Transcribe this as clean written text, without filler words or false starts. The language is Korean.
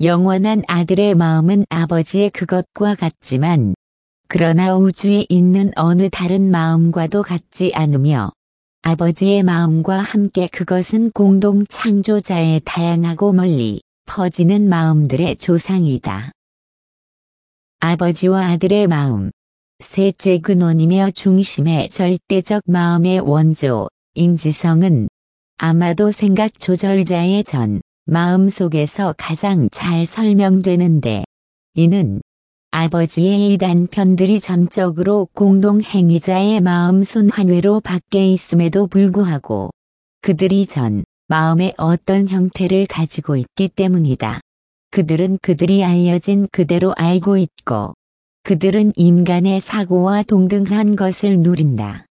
영원한 아들의 마음은 아버지의 그것과 같지만, 그러나 우주에 있는 어느 다른 마음과도 같지 않으며, 아버지의 마음과 함께 그것은 공동 창조자의 다양하고 멀리 퍼지는 마음들의 조상이다. 아버지와 아들의 마음, 셋째 근원이며 중심의 절대적 마음의 원조, 인지성은 아마도 생각 조절자의 전 마음 속에서 가장 잘 설명되는데, 이는 아버지의 이 단편들이 전적으로 공동행위자의 마음 순환회로 밖에 있음에도 불구하고 그들이 전 마음의 어떤 형태를 가지고 있기 때문이다. 그들은 그들이 알려진 그대로 알고 있고 그들은 인간의 사고와 동등한 것을 누린다.